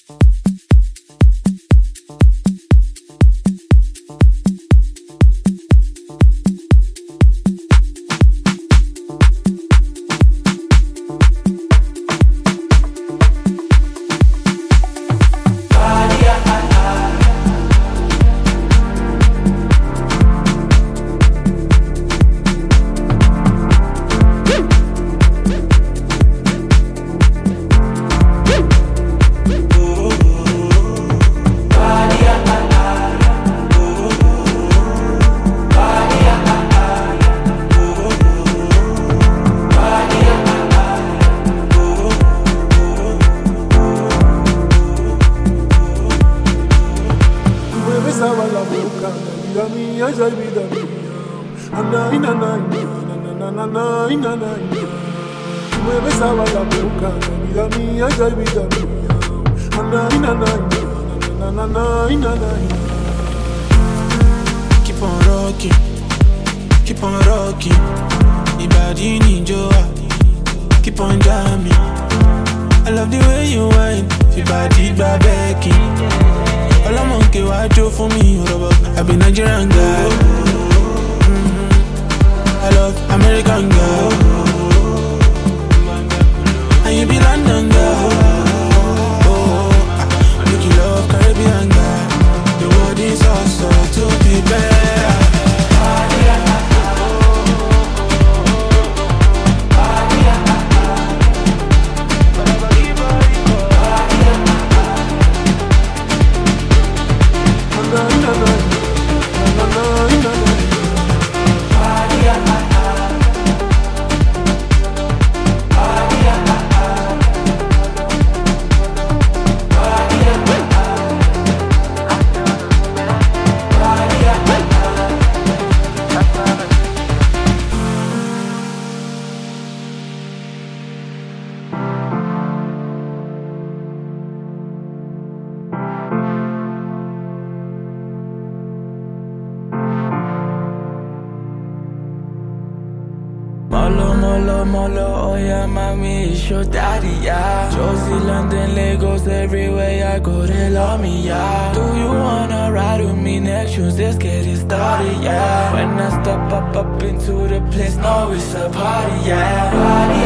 Keep on rocking, keep on rocking. Ibadi ninjoa, keep on jamming. I love the way you whine, Ibadi babeki. All I'm on ke wajo for me, I be Nigerian girl. I love American girl, and you be London girl. Make you love Caribbean girl. The world is also to be better. Molo, oh yeah, mommy, it's your daddy, yeah. Josie, London, Lagos, everywhere I go, they love me, yeah. Do you wanna ride with me next Tuesday? Get it started, yeah. When I step up into the place, know it's a party, yeah. Party,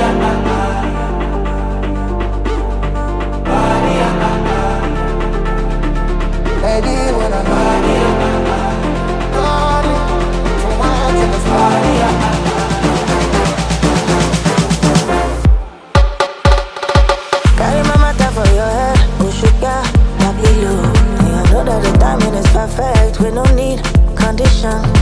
Baby, when I'm party, from wine to the party, perfect, we no need condition.